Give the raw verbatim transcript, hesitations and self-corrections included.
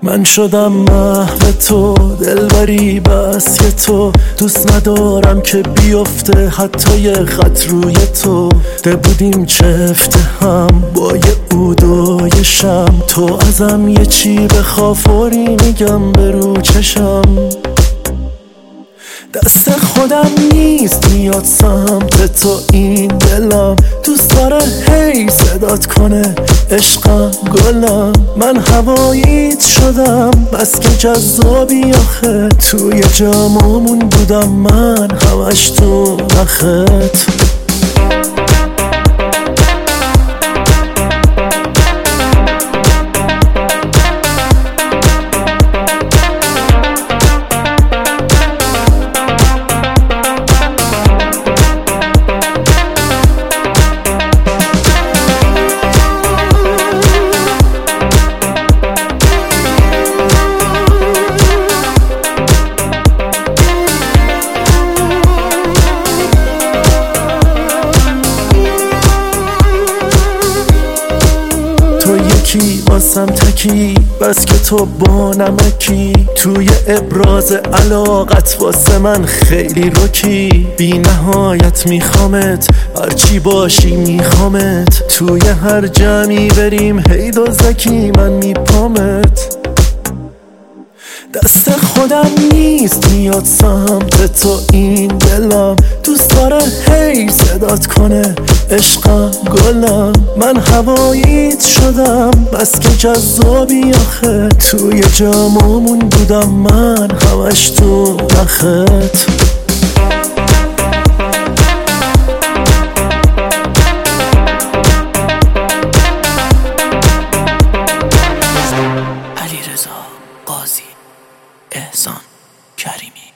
من شدم محو تو، دلبری بس که تو دوست ندارم که بیفته حتی یه خط روی تو. ده بودیم چفته هم با یه عود و یه شم، تو ازم یه چی بخوا فوری میگم به رو چشم. دست خودم نیست میاد سمت تو، این دلم دوست داره هی صدات کنه عشقم گلم. من هواییت شدم بس که جذابی آخه، توی جامامون بودم من همش تو نخت. تو یکی واسم تکی بس که تو با نمکی، توی ابراز علاقت واسه من خیلی رکی. بی نهایت میخوامت هرچی باشی میخوامت، توی هر جمعی بریم هی دزدکی من میپامت. دست خودم نیست میاد سمت تو، این دلم دوست داره هی صدات کنه عشقم گلم. من هواییت شدم بس که جذابی آخه، توی جامامون بودم من همش تو نخت. علیرضا قاضی، احسان کریمی.